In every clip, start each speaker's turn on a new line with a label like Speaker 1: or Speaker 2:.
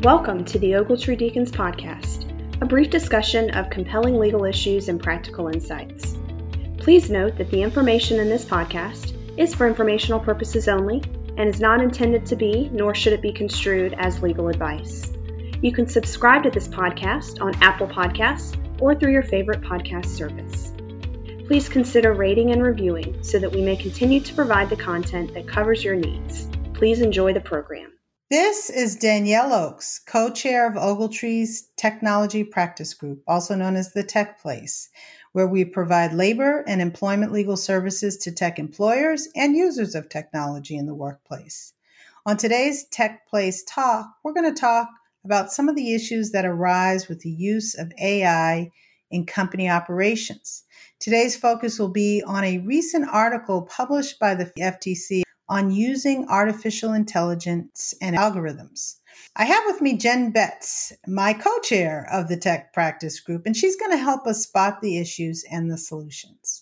Speaker 1: Welcome to the Ogletree Deacons Podcast, a brief discussion of compelling legal issues and practical insights. Please note that the information in this podcast is for informational purposes only and is not intended to be, nor should it be construed as legal advice. You can subscribe to this podcast on Apple Podcasts or through your favorite podcast service. Please consider rating and reviewing so that we may continue to provide the content that covers your needs. Please enjoy the program.
Speaker 2: This is Danielle Oakes, co-chair of Ogletree's Technology Practice Group, also known as the Tech Place, where we provide labor and employment legal services to tech employers and users of technology in the workplace. On today's Tech Place Talk, we're going to talk about some of the issues that arise with the use of AI in company operations. Today's focus will be on a recent article published by the FTC on using artificial intelligence and algorithms. I have with me Jen Betts, my co-chair of the Tech Practice Group, and she's going to help us spot the issues and the solutions.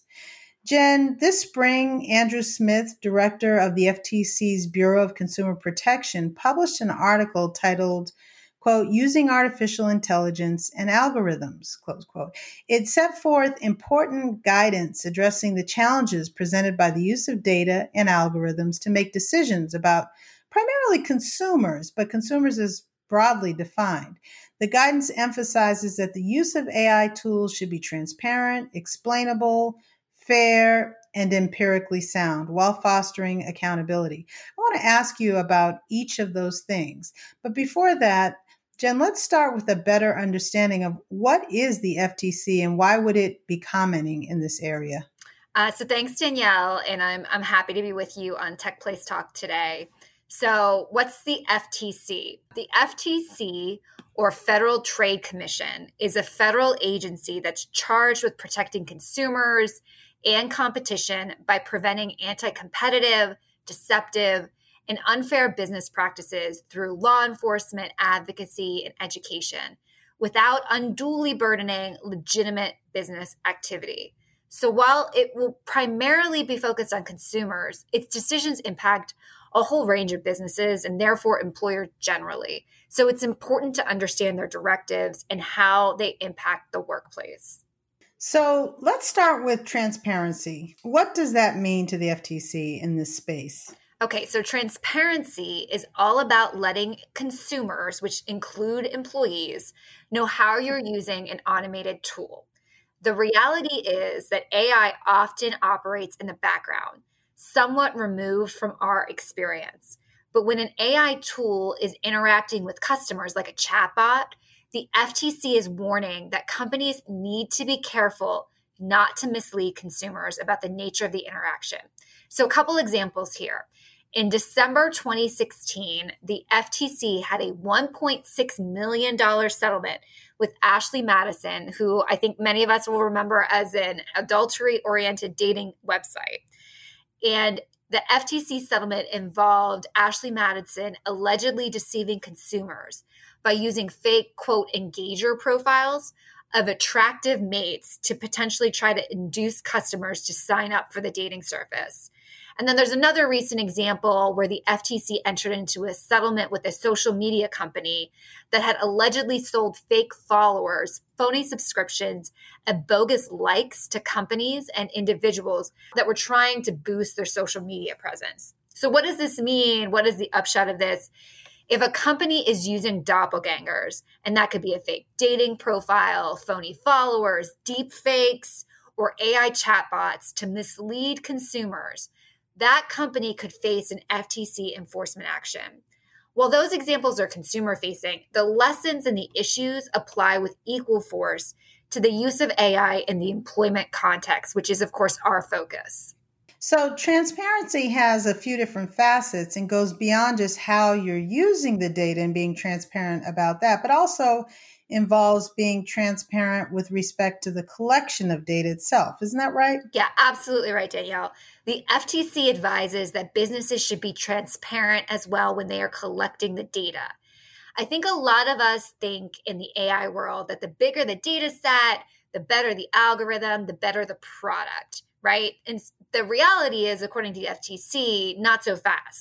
Speaker 2: Jen, this spring, Andrew Smith, director of the FTC's Bureau of Consumer Protection, published an article titled, quote, "Using Artificial Intelligence and Algorithms," close quote. It set forth important guidance addressing the challenges presented by the use of data and algorithms to make decisions about primarily consumers, but consumers is broadly defined. The guidance emphasizes that the use of AI tools should be transparent, explainable, fair, and empirically sound while fostering accountability. I want to ask you about each of those things. But before that, Jen, let's start with a better understanding of what is the FTC and why would it be commenting in this area?
Speaker 3: So thanks, Danielle, and I'm happy to be with you on Tech Place Talk today. So what's the FTC? The FTC, or Federal Trade Commission, is a federal agency that's charged with protecting consumers and competition by preventing anti-competitive, deceptive, and unfair business practices through law enforcement, advocacy, and education without unduly burdening legitimate business activity. So while it will primarily be focused on consumers, its decisions impact a whole range of businesses and therefore employers generally. So it's important to understand their directives and how they impact the workplace.
Speaker 2: So let's start with transparency. What does that mean to the FTC in this space?
Speaker 3: Okay, so transparency is all about letting consumers, which include employees, know how you're using an automated tool. The reality is that AI often operates in the background, somewhat removed from our experience. But when an AI tool is interacting with customers like a chatbot, the FTC is warning that companies need to be careful not to mislead consumers about the nature of the interaction. So a couple examples here. In December 2016, the FTC had a $1.6 million settlement with Ashley Madison, who I think many of us will remember as an adultery-oriented dating website. And the FTC settlement involved Ashley Madison allegedly deceiving consumers by using fake, quote, engager profiles of attractive mates to potentially try to induce customers to sign up for the dating service. And then there's another recent example where the FTC entered into a settlement with a social media company that had allegedly sold fake followers, phony subscriptions, and bogus likes to companies and individuals that were trying to boost their social media presence. So what does this mean? What is the upshot of this? If a company is using doppelgangers, and that could be a fake dating profile, phony followers, deep fakes, or AI chatbots to mislead consumers, that company could face an FTC enforcement action. While those examples are consumer-facing, the lessons and the issues apply with equal force to the use of AI in the employment context, which is, of course, our focus.
Speaker 2: So transparency has a few different facets and goes beyond just how you're using the data and being transparent about that, but also involves being transparent with respect to the collection of data itself. Isn't that right?
Speaker 3: Yeah, absolutely right, Danielle. The FTC advises that businesses should be transparent as well when they are collecting the data. I think a lot of us think in the AI world that the bigger the data set, the better the algorithm, the better the product, right? And the reality is, according to the FTC, not so fast.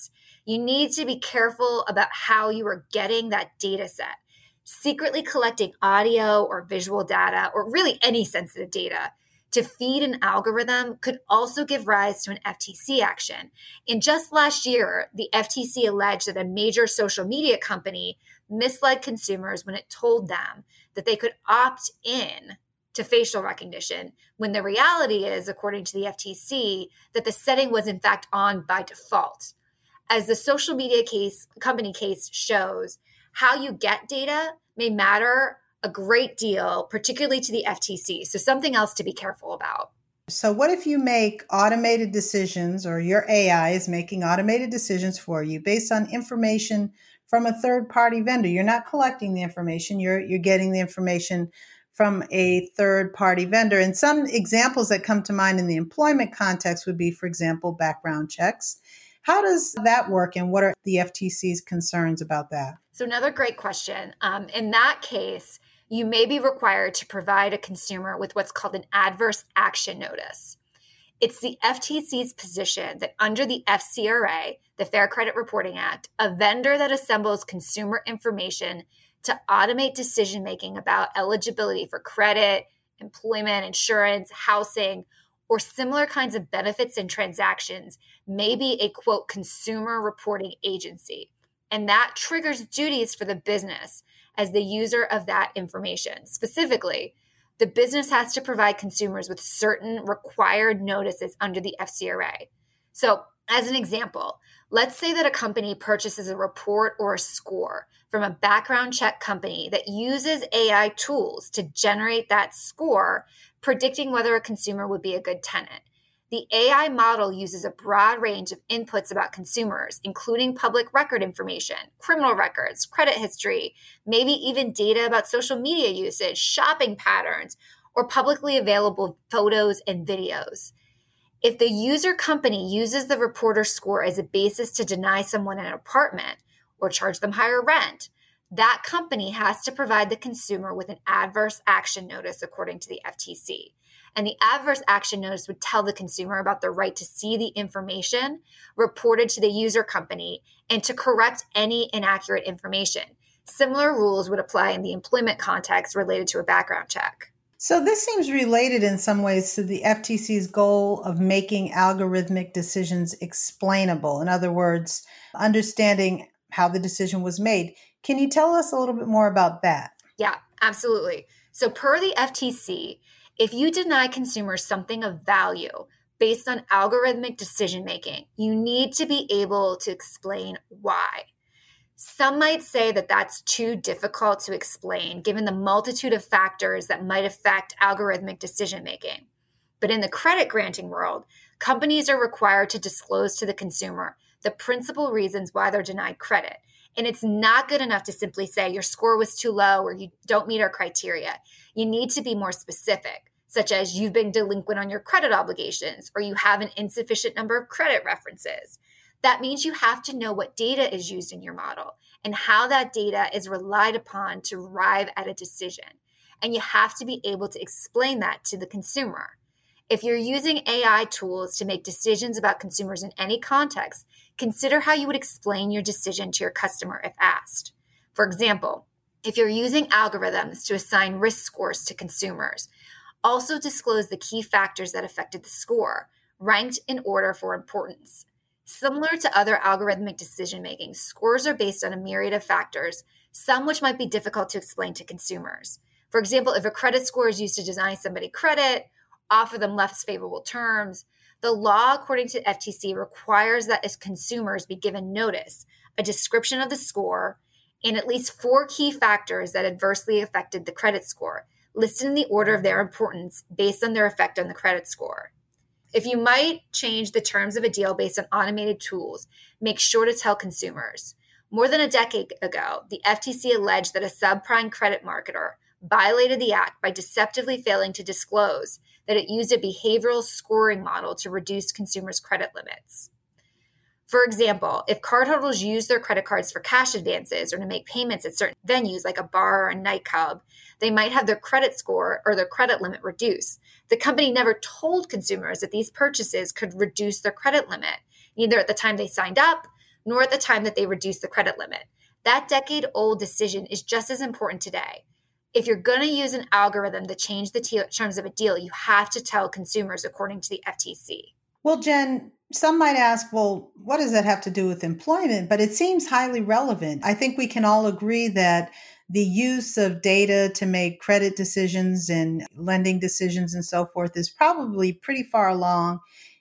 Speaker 3: You need to be careful about how you are getting that data set. Secretly collecting audio or visual data, or really any sensitive data, to feed an algorithm could also give rise to an FTC action. And just last year, the FTC alleged that a major social media company misled consumers when it told them that they could opt in to facial recognition, when the reality is, according to the FTC, that the setting was in fact on by default. As the social media company case shows, how you get data may matter a great deal, particularly to the FTC. So something else to be careful about.
Speaker 2: So what if you make automated decisions, or your AI is making automated decisions for you based on information from a third-party vendor? You're not collecting the information, you're getting the information from a third-party vendor. And some examples that come to mind in the employment context would be, for example, background checks. How does that work, and what are the FTC's concerns about that?
Speaker 3: So another great question. In that case, you may be required to provide a consumer with what's called an adverse action notice. It's the FTC's position that under the FCRA, the Fair Credit Reporting Act, a vendor that assembles consumer information to automate decision-making about eligibility for credit, employment, insurance, housing, or similar kinds of benefits and transactions may be a, quote, consumer reporting agency. And that triggers duties for the business as the user of that information. Specifically, the business has to provide consumers with certain required notices under the FCRA. So, as an example, let's say that a company purchases a report or a score from a background check company that uses AI tools to generate that score, predicting whether a consumer would be a good tenant. The AI model uses a broad range of inputs about consumers, including public record information, criminal records, credit history, maybe even data about social media usage, shopping patterns, or publicly available photos and videos. If the user company uses the report or score as a basis to deny someone an apartment or charge them higher rent, that company has to provide the consumer with an adverse action notice according to the FTC. And the adverse action notice would tell the consumer about the right to see the information reported to the user company and to correct any inaccurate information. Similar rules would apply in the employment context related to a background check.
Speaker 2: So this seems related in some ways to the FTC's goal of making algorithmic decisions explainable. In other words, understanding how the decision was made. Can you tell us a little bit more about that?
Speaker 3: Yeah, absolutely. So per the FTC, if you deny consumers something of value based on algorithmic decision-making, you need to be able to explain why. Some might say that that's too difficult to explain given the multitude of factors that might affect algorithmic decision-making. But in the credit granting world, companies are required to disclose to the consumer the principal reasons why they're denied credit. And it's not good enough to simply say your score was too low or you don't meet our criteria. You need to be more specific, such as you've been delinquent on your credit obligations or you have an insufficient number of credit references. That means you have to know what data is used in your model and how that data is relied upon to arrive at a decision. And you have to be able to explain that to the consumer. If you're using AI tools to make decisions about consumers in any context, consider how you would explain your decision to your customer if asked. For example, if you're using algorithms to assign risk scores to consumers, also disclose the key factors that affected the score, ranked in order for importance. Similar to other algorithmic decision-making, scores are based on a myriad of factors, some which might be difficult to explain to consumers. For example, if a credit score is used to deny somebody credit, offer them less favorable terms, the law, according to FTC, requires that as consumers be given notice, a description of the score, and at least 4 key factors that adversely affected the credit score, listed in the order of their importance based on their effect on the credit score. If you might change the terms of a deal based on automated tools, make sure to tell consumers. More than a decade ago, the FTC alleged that a subprime credit marketer violated the act by deceptively failing to disclose that it used a behavioral scoring model to reduce consumers' credit limits. For example, if cardholders use their credit cards for cash advances or to make payments at certain venues like a bar or a nightclub, they might have their credit score or their credit limit reduced. The company never told consumers that these purchases could reduce their credit limit, either at the time they signed up, nor at the time that they reduced the credit limit. That decade-old decision is just as important today. If you're going to use an algorithm to change the terms of a deal, you have to tell consumers according to the FTC.
Speaker 2: Well, Jen, some might ask, well, what does that have to do with employment? But it seems highly relevant. I think we can all agree that the use of data to make credit decisions and lending decisions and so forth is probably pretty far along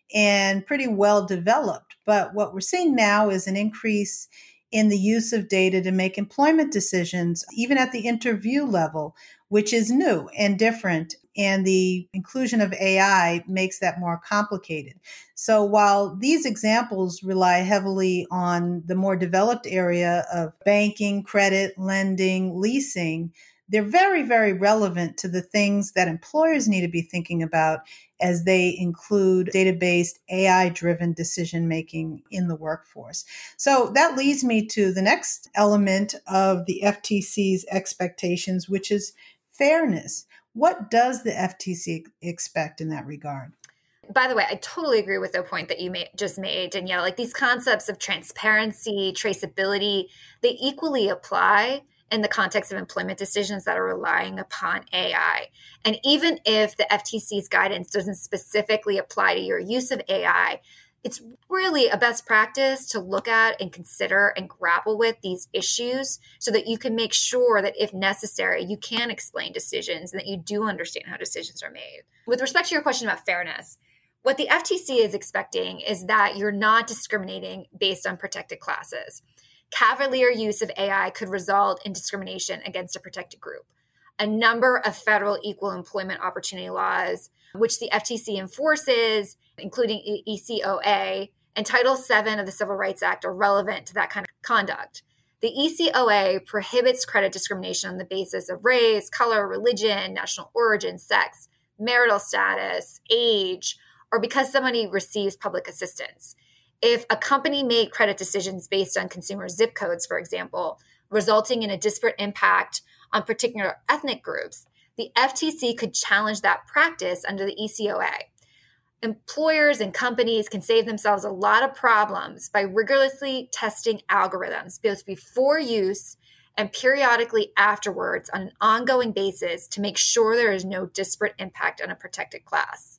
Speaker 2: and pretty well developed. But what we're seeing now is an increase in the use of data to make employment decisions, even at the interview level, which is new and different. And the inclusion of AI makes that more complicated. So while these examples rely heavily on the more developed area of banking, credit, lending, leasing, they're very, very relevant to the things that employers need to be thinking about as they include data-based, AI-driven decision-making in the workforce. So that leads me to the next element of the FTC's expectations, which is fairness. What does the FTC expect in that regard?
Speaker 3: By the way, I totally agree with the point that you just made, Danielle. Like these concepts of transparency, traceability, they equally apply in the context of employment decisions that are relying upon AI. And even if the FTC's guidance doesn't specifically apply to your use of AI, it's really a best practice to look at and consider and grapple with these issues so that you can make sure that if necessary, you can explain decisions and that you do understand how decisions are made. With respect to your question about fairness, what the FTC is expecting is that you're not discriminating based on protected classes. Cavalier use of AI could result in discrimination against a protected group. A number of federal equal employment opportunity laws, which the FTC enforces, including ECOA and Title VII of the Civil Rights Act, are relevant to that kind of conduct. The ECOA prohibits credit discrimination on the basis of race, color, religion, national origin, sex, marital status, age, or because somebody receives public assistance. If a company made credit decisions based on consumer zip codes, for example, resulting in a disparate impact on particular ethnic groups, the FTC could challenge that practice under the ECOA. Employers and companies can save themselves a lot of problems by rigorously testing algorithms, both before use and periodically afterwards on an ongoing basis to make sure there is no disparate impact on a protected class.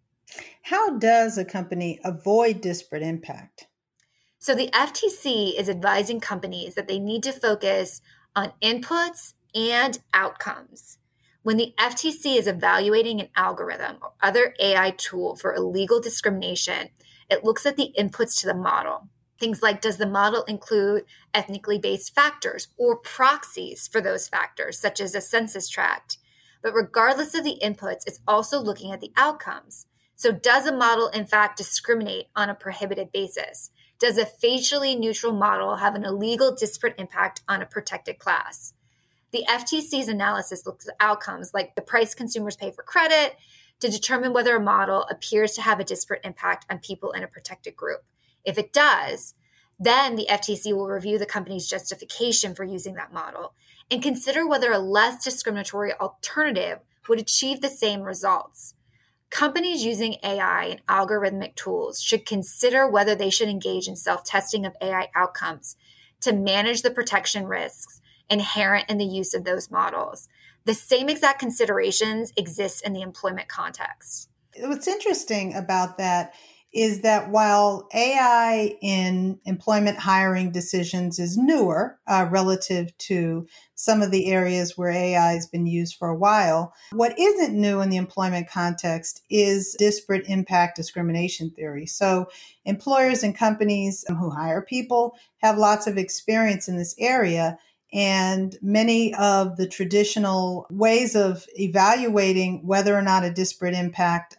Speaker 2: How does a company avoid disparate impact?
Speaker 3: So the FTC is advising companies that they need to focus on inputs and outcomes. When the FTC is evaluating an algorithm or other AI tool for illegal discrimination, it looks at the inputs to the model. Things like, does the model include ethnically based factors or proxies for those factors, such as a census tract? But regardless of the inputs, it's also looking at the outcomes. So does a model, in fact, discriminate on a prohibited basis? Does a facially neutral model have an illegal disparate impact on a protected class? The FTC's analysis looks at outcomes like the price consumers pay for credit to determine whether a model appears to have a disparate impact on people in a protected group. If it does, then the FTC will review the company's justification for using that model and consider whether a less discriminatory alternative would achieve the same results. Companies using AI and algorithmic tools should consider whether they should engage in self-testing of AI outcomes to manage the protection risks inherent in the use of those models. The same exact considerations exist in the employment context.
Speaker 2: What's interesting about that is that while AI in employment hiring decisions is newer relative to some of the areas where AI has been used for a while, what isn't new in the employment context is disparate impact discrimination theory. So employers and companies who hire people have lots of experience in this area. And many of the traditional ways of evaluating whether or not a disparate impact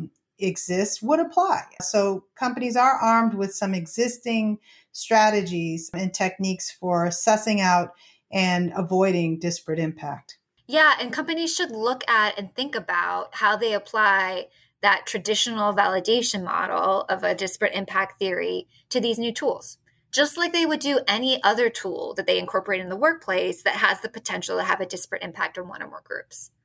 Speaker 2: exists would apply. So companies are armed with some existing strategies and techniques for sussing out and avoiding disparate impact.
Speaker 3: Yeah, and companies should look at and think about how they apply that traditional validation model of a disparate impact theory to these new tools, just like they would do any other tool that they incorporate in the workplace that has the potential to have a disparate impact on one or more groups.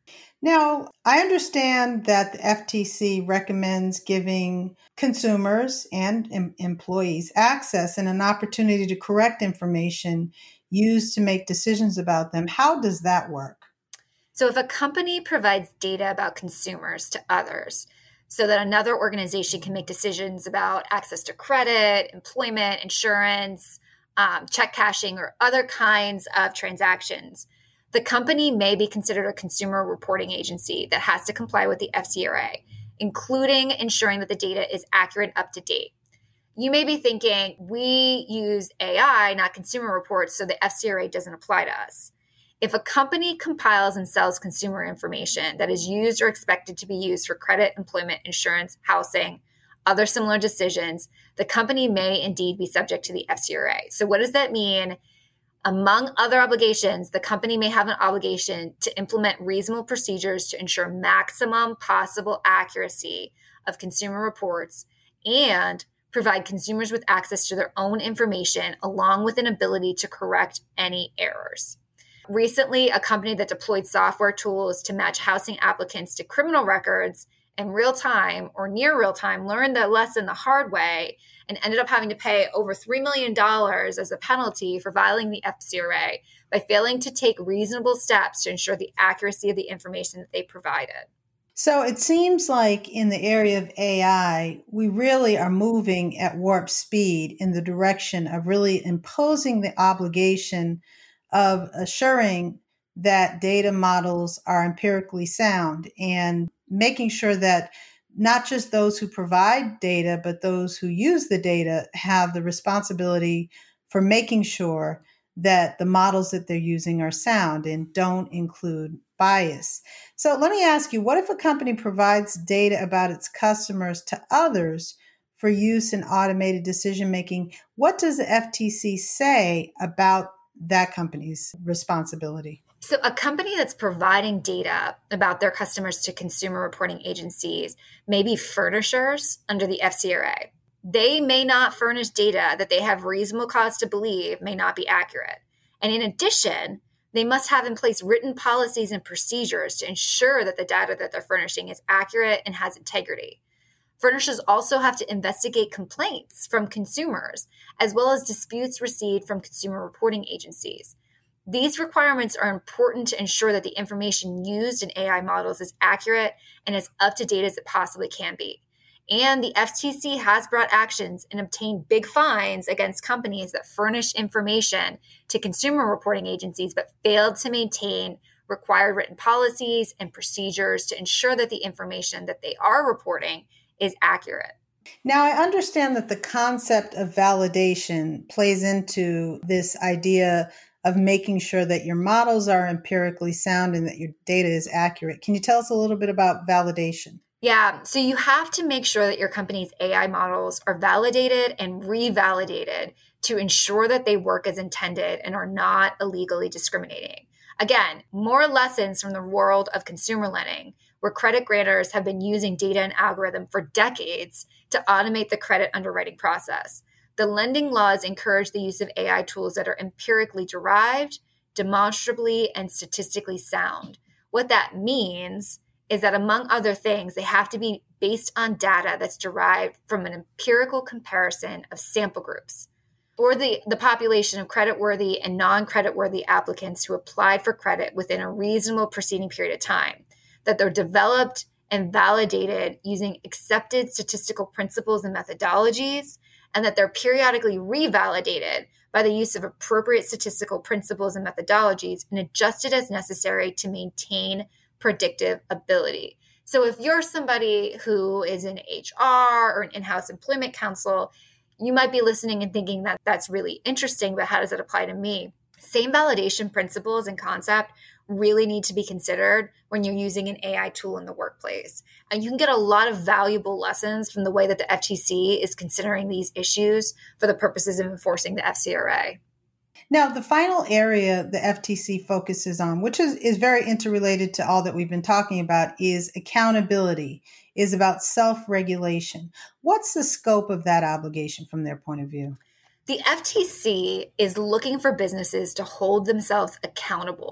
Speaker 2: Now, I understand that the FTC recommends giving consumers and employees access and an opportunity to correct information used to make decisions about them. How does that work?
Speaker 3: So, if a company provides data about consumers to others so that another organization can make decisions about access to credit, employment, insurance, check cashing, or other kinds of transactions, the company may be considered a consumer reporting agency that has to comply with the FCRA, including ensuring that the data is accurate and up to date. You may be thinking, we use AI, not consumer reports, so the FCRA doesn't apply to us. If a company compiles and sells consumer information that is used or expected to be used for credit, employment, insurance, housing, other similar decisions, the company may indeed be subject to the FCRA. So what does that mean? Among other obligations, the company may have an obligation to implement reasonable procedures to ensure maximum possible accuracy of consumer reports and provide consumers with access to their own information along with an ability to correct any errors. Recently, a company that deployed software tools to match housing applicants to criminal records in real time or near real time learned that lesson the hard way and ended up having to pay over $3 million as a penalty for violating the FCRA by failing to take reasonable steps to ensure the accuracy of the information that they provided.
Speaker 2: So it seems like in the area of AI, we really are moving at warp speed in the direction of really imposing the obligation of assuring that data models are empirically sound and making sure that not just those who provide data, but those who use the data have the responsibility for making sure that the models that they're using are sound and don't include bias. So let me ask you, what if a company provides data about its customers to others for use in automated decision making? What does the FTC say about that company's responsibility?
Speaker 3: So a company that's providing data about their customers to consumer reporting agencies may be furnishers under the FCRA. They may not furnish data that they have reasonable cause to believe may not be accurate. And in addition, they must have in place written policies and procedures to ensure that the data that they're furnishing is accurate and has integrity. Furnishers also have to investigate complaints from consumers, as well as disputes received from consumer reporting agencies. These requirements are important to ensure that the information used in AI models is accurate and as up to date as it possibly can be. And the FTC has brought actions and obtained big fines against companies that furnish information to consumer reporting agencies but failed to maintain required written policies and procedures to ensure that the information that they are reporting is accurate.
Speaker 2: Now, I understand that the concept of validation plays into this idea of making sure that your models are empirically sound and that your data is accurate. Can you tell us a little bit about validation?
Speaker 3: Yeah, so you have to make sure that your company's AI models are validated and revalidated to ensure that they work as intended and are not illegally discriminating. Again, more lessons from the world of consumer lending, where credit grantors have been using data and algorithm for decades to automate the credit underwriting process. The lending laws encourage the use of AI tools that are empirically derived, demonstrably, and statistically sound. What that means is that, among other things, they have to be based on data that's derived from an empirical comparison of sample groups, or the population of creditworthy and non-creditworthy applicants who applied for credit within a reasonable preceding period of time, that they're developed and validated using accepted statistical principles and methodologies, and that they're periodically revalidated by the use of appropriate statistical principles and methodologies and adjusted as necessary to maintain predictive ability. So if you're somebody who is in HR or an in-house employment counsel, you might be listening and thinking that that's really interesting, but how does it apply to me? Same validation principles and concept really need to be considered when you're using an AI tool in the workplace. And you can get a lot of valuable lessons from the way that the FTC is considering these issues for the purposes of enforcing the FCRA.
Speaker 2: Now, the final area the FTC focuses on, which is very interrelated to all that we've been talking about, is accountability, is about self-regulation. What's the scope of that obligation from their point of view?
Speaker 3: The FTC is looking for businesses to hold themselves accountable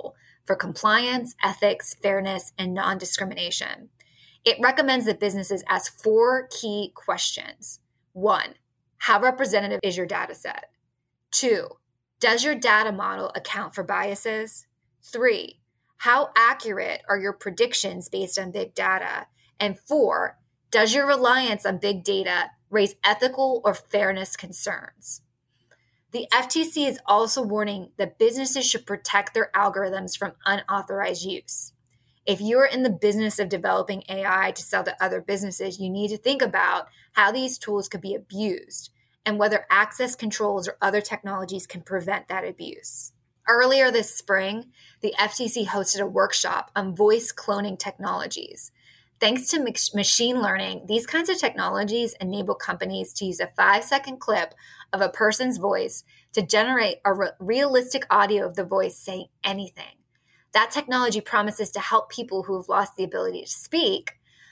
Speaker 3: for compliance, ethics, fairness, and non-discrimination. It recommends that businesses ask 4 key questions. 1, how representative is your data set? 2, does your data model account for biases? 3, how accurate are your predictions based on big data? And 4, does your reliance on big data raise ethical or fairness concerns? The FTC is also warning that businesses should protect their algorithms from unauthorized use. If you're in the business of developing AI to sell to other businesses, you need to think about how these tools could be abused and whether access controls or other technologies can prevent that abuse. Earlier this spring, the FTC hosted a workshop on voice cloning technologies. Thanks to machine learning, these kinds of technologies enable companies to use a 5-second clip of a person's voice to generate a realistic audio of the voice saying anything. That technology promises to help people who have lost the ability to speak,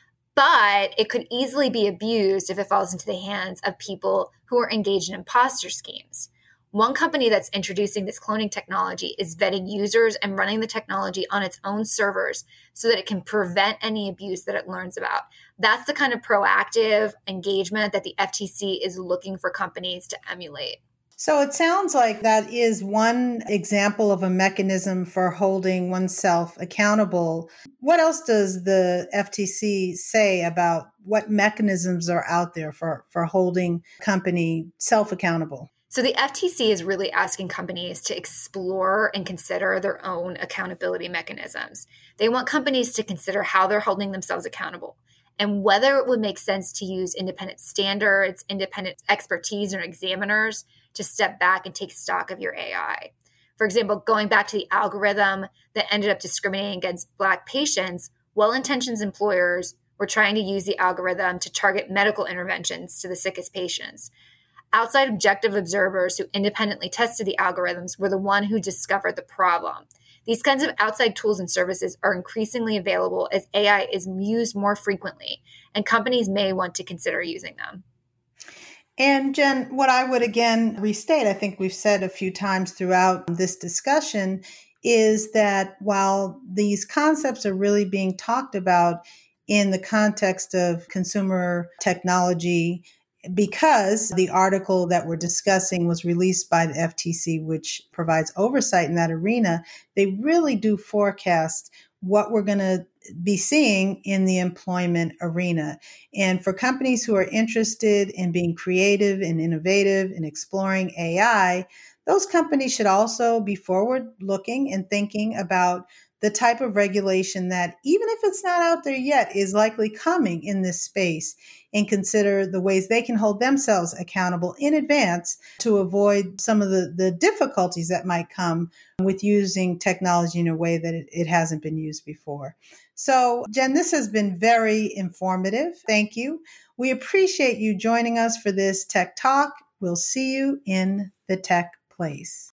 Speaker 3: but it could easily be abused if it falls into the hands of people who are engaged in imposter schemes. One company that's introducing this cloning technology is vetting users and running the technology on its own servers so that it can prevent any abuse that it learns about. That's the kind of proactive engagement that the FTC is looking for companies to emulate.
Speaker 2: So it sounds like that is one example of a mechanism for holding oneself accountable. What else does the FTC say about what mechanisms are out there for holding company self-accountable?
Speaker 3: So the FTC is really asking companies to explore and consider their own accountability mechanisms. They want companies to consider how they're holding themselves accountable and whether it would make sense to use independent standards, independent expertise, or examiners to step back and take stock of your AI. For example, going back to the algorithm that ended up discriminating against Black patients, well-intentioned employers were trying to use the algorithm to target medical interventions to the sickest patients. Outside objective observers who independently tested the algorithms were the one who discovered the problem. These kinds of outside tools and services are increasingly available as AI is used more frequently, and companies may want to consider using them.
Speaker 2: And Jen, what I would again restate, I think we've said a few times throughout this discussion, is that while these concepts are really being talked about in the context of consumer technology, because the article that we're discussing was released by the FTC, which provides oversight in that arena, they really do forecast what we're going to be seeing in the employment arena. And for companies who are interested in being creative and innovative and exploring AI, those companies should also be forward-looking and thinking about the type of regulation that, even if it's not out there yet, is likely coming in this space, and consider the ways they can hold themselves accountable in advance to avoid some of the difficulties that might come with using technology in a way that it hasn't been used before. So, Jen, this has been very informative. Thank you. We appreciate you joining us for this Tech Talk. We'll see you in the tech place.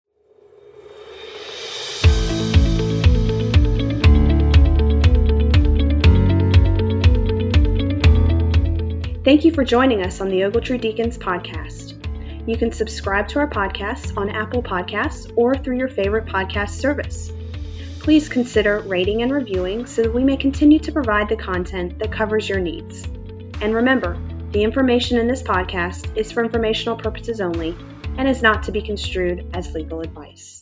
Speaker 1: Thank you for joining us on the Ogletree Deacons podcast. You can subscribe to our podcast on Apple Podcasts or through your favorite podcast service. Please consider rating and reviewing so that we may continue to provide the content that covers your needs. And remember, the information in this podcast is for informational purposes only and is not to be construed as legal advice.